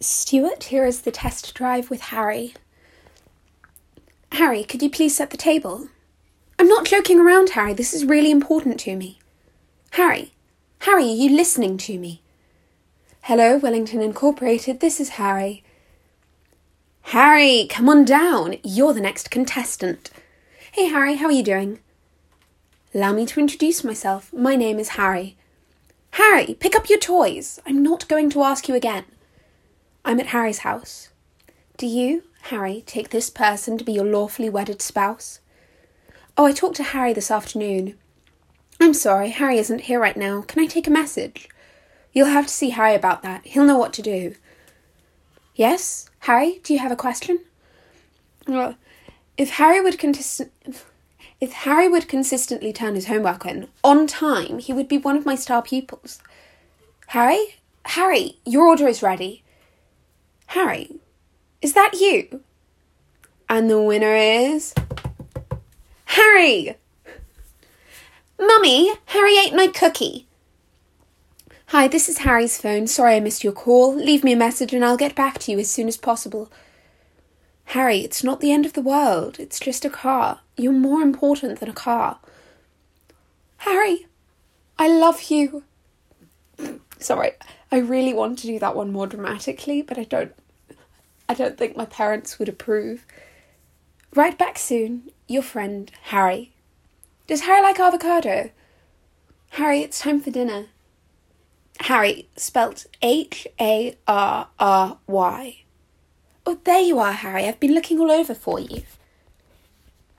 Stuart, here is the test drive with Harry. Harry, could you please set the table? I'm not joking around, Harry. This is really important to me. Harry, are you listening to me? Hello, Wellington Incorporated. This is Harry. Harry, come on down. You're the next contestant. Hey, Harry, how are you doing? Allow me to introduce myself. My name is Harry. Harry, pick up your toys. I'm not going to ask you again. I'm at Harry's house. Do you, Harry, take this person to be your lawfully wedded spouse? Oh, I talked to Harry this afternoon. I'm sorry, Harry isn't here right now. Can I take a message? You'll have to see Harry about that. He'll know what to do. Yes? Harry, do you have a question? Well, if Harry would consistently turn his homework in on time, he would be one of my star pupils. Harry, your order is ready. Harry, is that you? And the winner is... Harry! Mummy, Harry ate my cookie. Hi, this is Harry's phone. Sorry I missed your call. Leave me a message and I'll get back to you as soon as possible. Harry, it's not the end of the world. It's just a car. You're more important than a car. Harry, I love you. Sorry, I really want to do that one more dramatically, but I don't think my parents would approve. Right back soon, your friend, Harry. Does Harry like avocado? Harry, it's time for dinner. Harry, spelt Harry. Oh, there you are, Harry. I've been looking all over for you.